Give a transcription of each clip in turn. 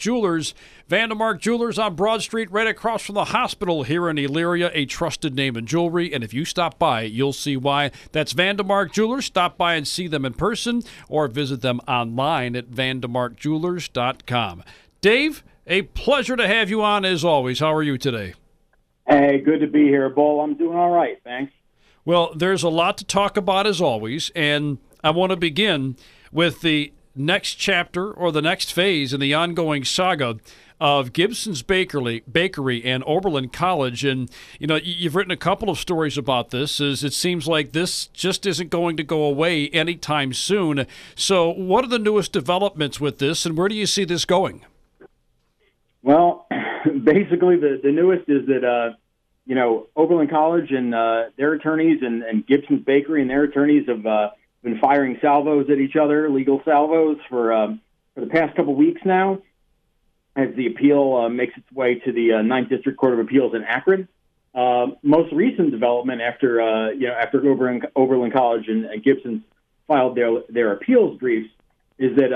Jewelers. Vandermark Jewelers on Broad Street, right across from the hospital here in Elyria, a trusted name in jewelry. And if you stop by, you'll see why. That's Vandermark Jewelers. Stop by and see them in person or visit them online at vandermarkjewelers.com. Dave, a pleasure to have you on as always. How are you today? Hey, good to be here, Bull. I'm doing all right, thanks. Well, there's a lot to talk about as always, and I want to begin with the next chapter or the next phase in the ongoing saga of Gibson's Bakery and Oberlin College. And, you know, you've written a couple of stories about this, as it seems like this just isn't going to go away anytime soon. So what are the newest developments with this, and where do you see this going? Well, basically the newest is that, Oberlin College and their attorneys and Gibson's Bakery and their attorneys have been firing salvos at each other, legal salvos, for the past couple weeks now, as the appeal makes its way to the Ninth District Court of Appeals in Akron. Most recent development after Oberlin College and Gibson's filed their appeals briefs is that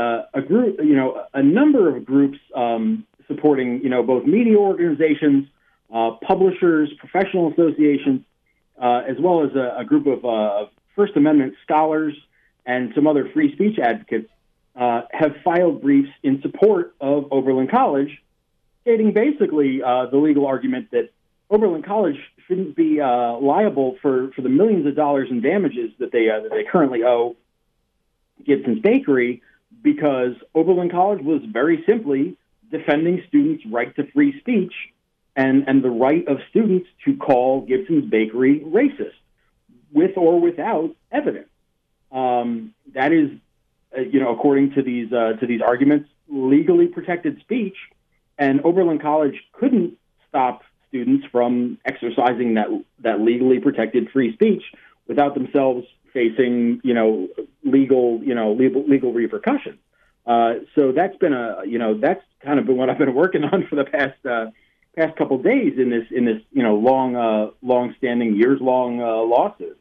a number of groups supporting, both media organizations, publishers, professional associations, as well as a group of First Amendment scholars and some other free speech advocates have filed briefs in support of Oberlin College, stating basically the legal argument that Oberlin College shouldn't be liable for the millions of dollars in damages that they currently owe Gibson's Bakery, because Oberlin College was very simply defending students' right to free speech and the right of students to call Gibson's Bakery racist, with or without evidence. That is, according to these arguments, legally protected speech, and Oberlin College couldn't stop students from exercising that legally protected free speech without themselves facing, legal repercussions. So that's been that's kind of been what I've been working on for the past couple days in this long-standing, years-long lawsuit.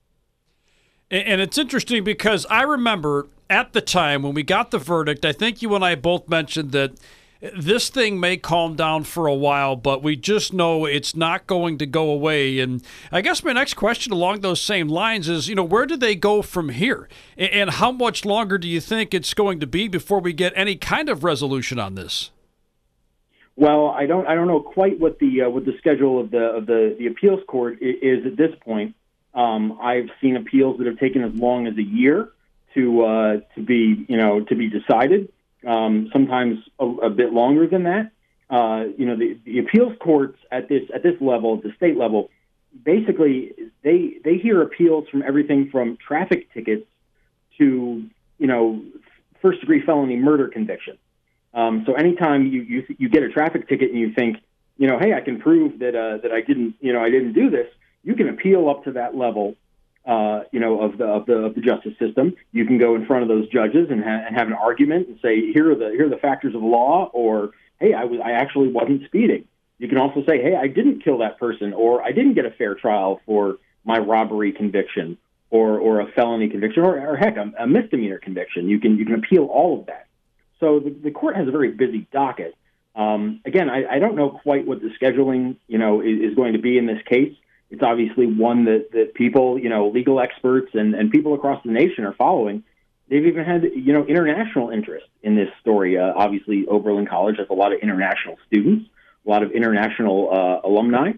And it's interesting because I remember at the time when we got the verdict, I think you and I both mentioned that this thing may calm down for a while, but we just know it's not going to go away. And I guess my next question along those same lines is, where do they go from here? And how much longer do you think it's going to be before we get any kind of resolution on this? Well, I don't know quite what the schedule of the appeals court is at this point. I've seen appeals that have taken as long as a year to be decided. Sometimes a bit longer than that. The appeals courts at this level, at the state level, basically they hear appeals from everything from traffic tickets to first degree felony murder convictions. So anytime you get a traffic ticket and you think, hey, I can prove that I didn't do this, you can appeal up to that level, of the justice system. You can go in front of those judges and have an argument and say, here are the factors of law, or hey, I actually wasn't speeding. You can also say, hey, I didn't kill that person, or I didn't get a fair trial for my robbery conviction, or a felony conviction, or heck, a misdemeanor conviction. You can appeal all of that. So the court has a very busy docket. Again, I don't know quite what the scheduling, is going to be in this case. It's obviously one that people, legal experts and people across the nation are following. They've even had, international interest in this story. Obviously, Oberlin College has a lot of international students, a lot of international alumni.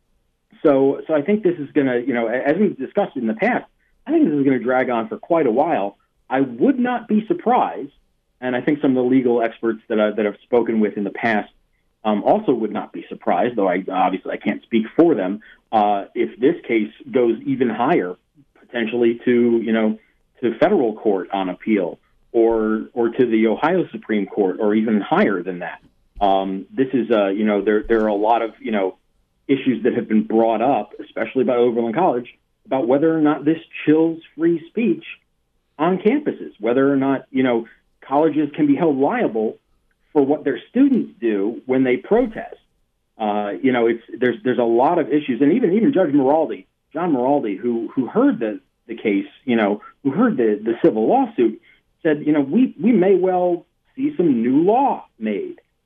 So I think this is going to, as we've discussed in the past, I think this is going to drag on for quite a while. I would not be surprised, and I think some of the legal experts that I've spoken with in the past also would not be surprised, though I can't speak for them, if this case goes even higher, potentially to federal court on appeal, or to the Ohio Supreme Court, or even higher than that. This is there are a lot of issues that have been brought up, especially by Oberlin College, about whether or not this chills free speech on campuses, whether or not colleges can be held liable for what their students do when they protest. There's a lot of issues, and even Judge John Maraldi, who heard the case, who heard the civil lawsuit, said, we may well see some new law made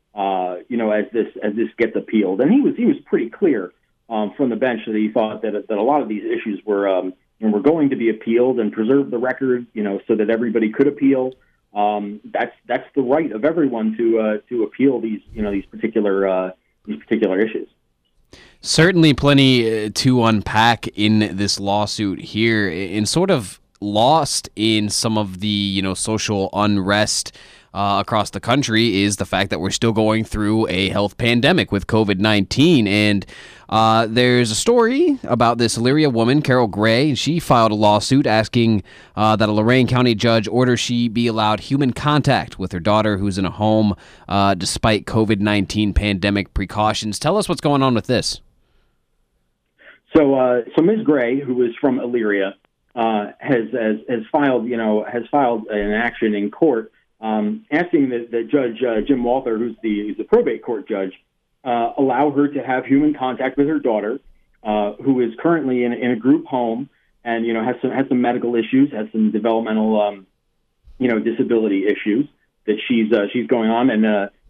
as this gets appealed. And he was pretty clear from the bench that he thought that a lot of these issues were going to be appealed and preserve the record, so that everybody could appeal. That's the right of everyone to appeal these particular issues. Certainly plenty to unpack in this lawsuit here, and sort of lost in some of the social unrest across the country is the fact that we're still going through a health pandemic with COVID-19. And there's a story about this Elyria woman, Carol Gray. She filed a lawsuit asking that a Lorain County judge order she be allowed human contact with her daughter who's in a home despite COVID-19 pandemic precautions. Tell us what's going on with this. So Ms. Gray, who is from Elyria, has filed an action in court asking that Judge Jim Walther, who's the probate court judge, allow her to have human contact with her daughter, who is currently in a group home and has some medical issues, has some developmental disability issues that she's going on, and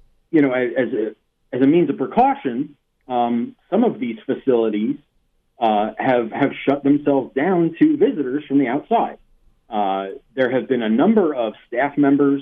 as a means of precaution, some of these facilities have shut themselves down to visitors from the outside. There have been a number of staff members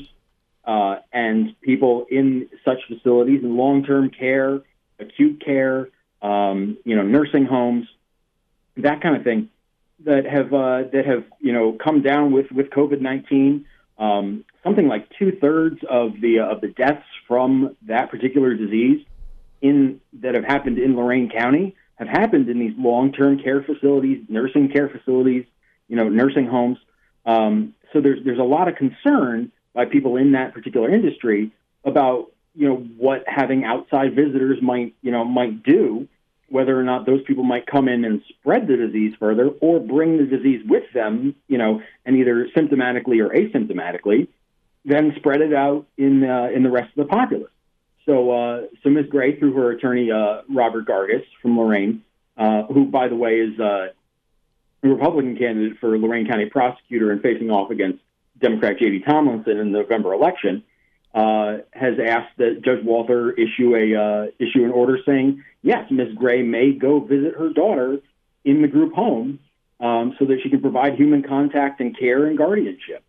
and people in such facilities in long-term care, acute care, nursing homes, that kind of thing, that have come down with COVID-19. Something like 2/3 of the deaths from that particular disease that have happened in Lorain County have happened in these long-term care facilities, nursing care facilities, nursing homes. So there's a lot of concern by people in that particular industry about what having outside visitors might do, whether or not those people might come in and spread the disease further or bring the disease with them, and either symptomatically or asymptomatically, then spread it out in the rest of the populace. So Ms. Gray, through her attorney, Robert Gargis from Lorain, who, by the way, is a Republican candidate for Lorain County prosecutor and facing off against Democrat J.D. Tomlinson in the November election, has asked that Judge Walther issue an order saying, yes, Ms. Gray may go visit her daughter in the group home so that she can provide human contact and care and guardianship.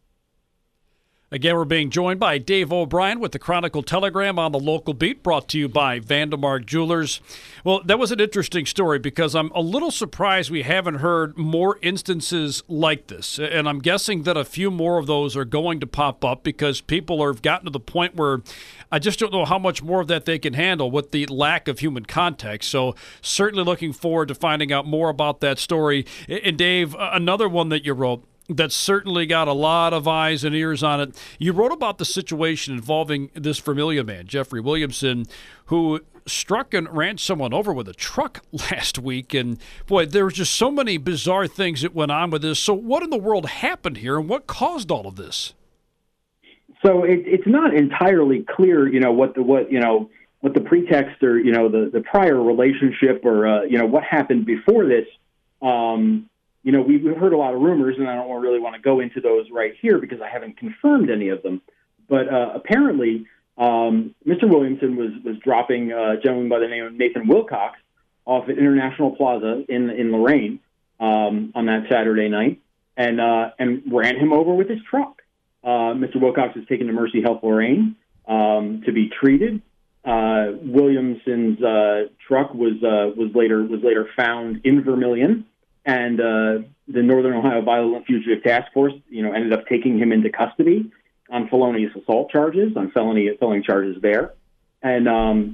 Again, we're being joined by Dave O'Brien with the Chronicle-Telegram on the local beat, brought to you by Vandemark Jewelers. Well, that was an interesting story because I'm a little surprised we haven't heard more instances like this. And I'm guessing that a few more of those are going to pop up because people have gotten to the point where I just don't know how much more of that they can handle with the lack of human contact. So certainly looking forward to finding out more about that story. And Dave, another one that you wrote that's certainly got a lot of eyes and ears on it. You wrote about the situation involving this Vermilion man, Jeffrey Williamson, who struck and ran someone over with a truck last week. And, boy, there were just so many bizarre things that went on with this. So what in the world happened here, and what caused all of this? So it's not entirely clear, what the pretext or, the prior relationship or, what happened before this. We've heard a lot of rumors, and I don't really want to go into those right here because I haven't confirmed any of them. But apparently, Mr. Williamson was dropping a gentleman by the name of Nathan Wilcox off at International Plaza in Lorain on that Saturday night, and ran him over with his truck. Mr. Wilcox was taken to Mercy Health Lorain to be treated. Williamson's truck was later found in Vermilion. And the Northern Ohio Violent Fugitive Task Force, ended up taking him into custody on felonious assault charges, on felony charges there. And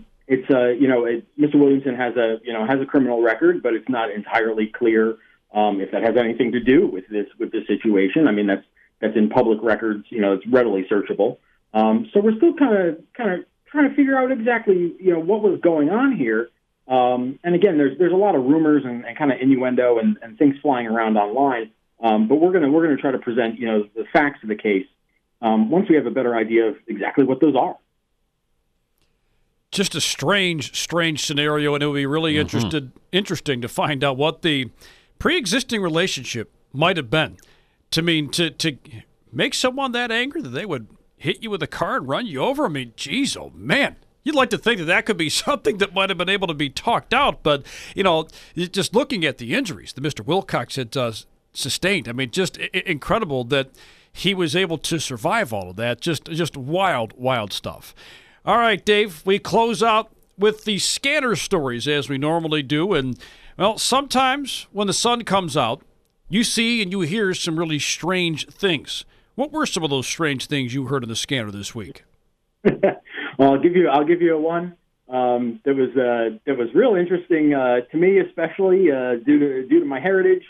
Mr. Williamson has a criminal record, but it's not entirely clear if that has anything to do with this situation. I mean, that's in public records. It's readily searchable. So we're still kind of trying to figure out exactly what was going on here. And again, there's a lot of rumors and kind of innuendo and things flying around online. But we're gonna try to present the facts of the case once we have a better idea of exactly what those are. Just a strange scenario, and it would be really interesting to find out what the pre-existing relationship might have been. To make someone that angry that they would hit you with a car and run you over. I mean, geez, oh man. You'd like to think that that could be something that might have been able to be talked out, but, just looking at the injuries that Mr. Wilcox had sustained, I mean, just incredible that he was able to survive all of that. Just wild, wild stuff. All right, Dave, we close out with the scanner stories as we normally do. And, well, sometimes when the sun comes out, you see and you hear some really strange things. What were some of those strange things you heard in the scanner this week? Well, I'll give you a one. That was real interesting to me, especially due to my heritage.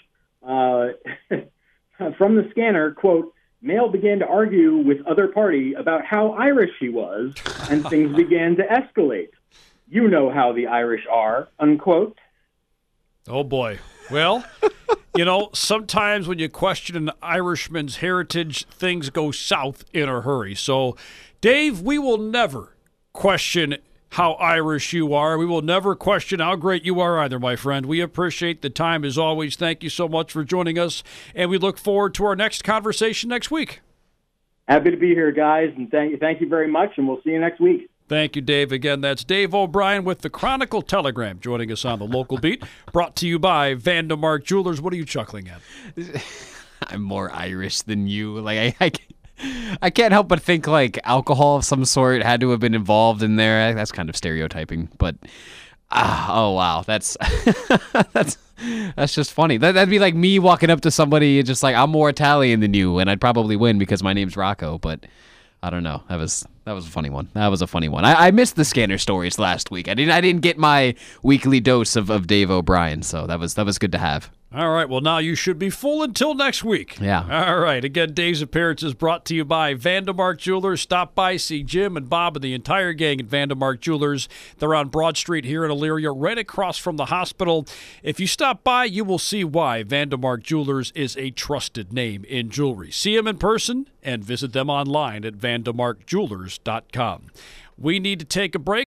From the scanner, quote, male began to argue with other party about how Irish he was, and things began to escalate. You know how the Irish are, unquote. Oh, boy. Well, sometimes when you question an Irishman's heritage, things go south in a hurry. So, Dave, we will never question how Irish you are. We will never question how great you are either, my friend. We appreciate the time as always. Thank you so much for joining us, and we look forward to our next conversation next week. Happy to be here, guys, and thank you very much, and we'll see you next week. Thank you, Dave. Again, that's Dave O'Brien with the Chronicle Telegram joining us on the Local Beat, brought to you by Vandemark Jewelers. What are you chuckling at? I'm more Irish than you. Like, I can't help but think like alcohol of some sort had to have been involved in there. That's kind of stereotyping, but oh wow, that's that's just funny. That'd be like me walking up to somebody and just like, I'm more Italian than you, and I'd probably win because my name's Rocco. But I don't know. That was a funny one. That was a funny one. I missed the scanner stories last week. I didn't get my weekly dose of Dave O'Brien, so that was good to have. All right, well, now you should be full until next week. Yeah. All right, again, Dave's appearance is brought to you by Vandemark Jewelers. Stop by, see Jim and Bob and the entire gang at Vandemark Jewelers. They're on Broad Street here in Elyria, right across from the hospital. If you stop by, you will see why Vandemark Jewelers is a trusted name in jewelry. See them in person and visit them online at vandemarkjewelers.com. We need to take a break.